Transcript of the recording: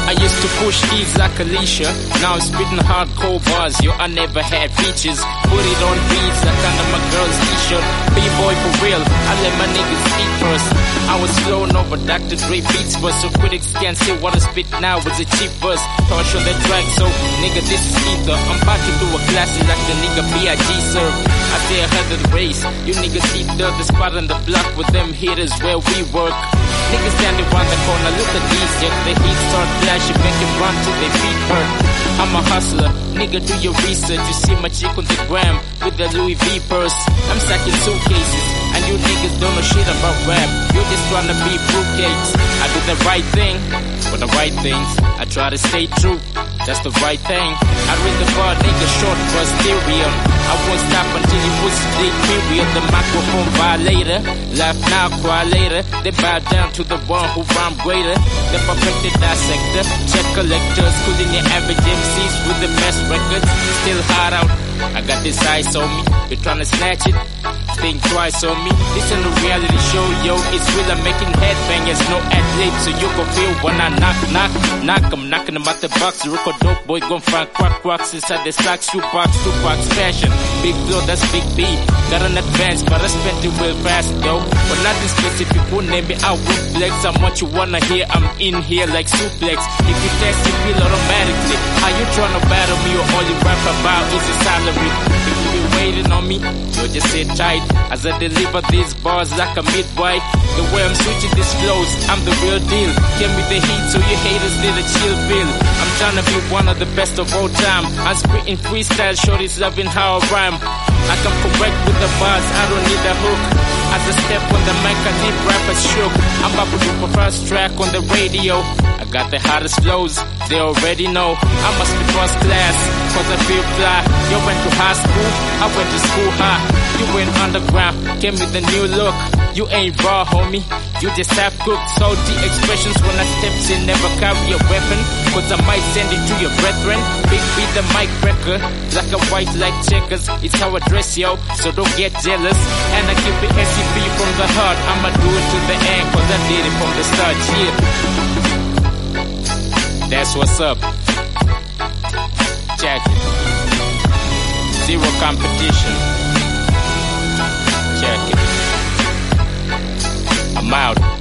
I used to push keys like Alicia. Now I'm spitting hardcore bars, yo, I never had features. Put it on beats like under my girl's t-shirt. B-boy for real, I let my niggas eat first. I was flowing over Dr. Dre beats first, so critics can't say what I spit now was a cheap verse. Touch on the track, so nigga, this is ether. I'm about to do a classic like the nigga B.I.G. served. I stay ahead of the race. You niggas eat the spot on the block with them hitters where we work. Niggas standing around the corner, look at these, yeah. The heat start flashing, make it run till their feet hurt. I'm a hustler, nigga, do your research. You see my chick on the gram with the Louis V purse. I'm sacking suitcases, and you niggas don't know shit about rap. You just tryna be fruitcakes. I do the right thing for the right things. I try to stay true, that's the right thing. I read the bar, nigga, short for stereo. I won't stop until you push the period. The microphone violator, laugh now, cry later. They bow down to the one who rhyme greater. The perfected dissector, check collectors, schooling your average MCs with the best records. Still hard out, I got this ice on me. You're tryna snatch it, think twice on me. This ain't a reality show, yo, it's real. I'm making headbangers, no ad-libs, so you can feel when I knock. I'm knocking them out the box. Rico dope boy gon' find cracks inside the socks. Shoebox fashion. Big blow, that's big B. Got an advance, but I spent it real fast, though. But nothing specific, won't name me out with flex. I'm what you wanna hear, I'm in here like suplex. If you test, you feel automatically. How you tryna battle me, or all you rap about is your salary? If you be waiting on me, you'll just sit tight as I deliver these bars like a midwife. The way I'm switching these flows, I'm the real deal. Give me the heat so your haters need a chill feel. I'm tryna be one of the best of all time. I'm spitting freestyle, shorties loving how I rhyme. I come correct with the bars, I don't need a hook. As I step on the mic, I leave rappers shook. I'm about to do my first track on the radio. I got the hottest flows, they already know. I must be first class, cause I feel fly. You went to high school, I went to school high. You went underground, gave me the new look. You ain't raw, homie, you just have cooked. Salty expressions when I steps in, never carry a weapon. Cause I might send it to your brethren. Big beat the mic breaker, black and white like checkers. It's how I dress, yo, so don't get jealous. And I keep it SCP from the heart. I'ma do it to the end, cause I did it from the start, yeah. That's what's up. Check it. Zero competition. Check it. I'm out.